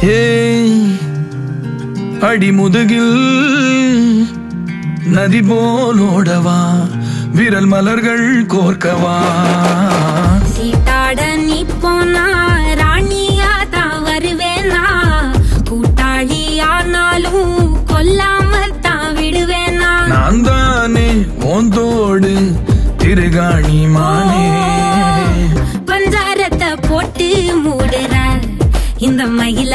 அடிமுதுகில் நதி போலோடவா, விரல் மலர்கள் கோர்க்கவா. சீட்டாட நீ போனா ராணியா தான் வருவேனா, கூட்டாளி ஆனாலும் கொல்லாம தான் விடுவேனா. நான் தானே ஓந்தோடு திருகாணி மானே, பஞ்சாரத்தை போட்டு மூடுற இந்த மயில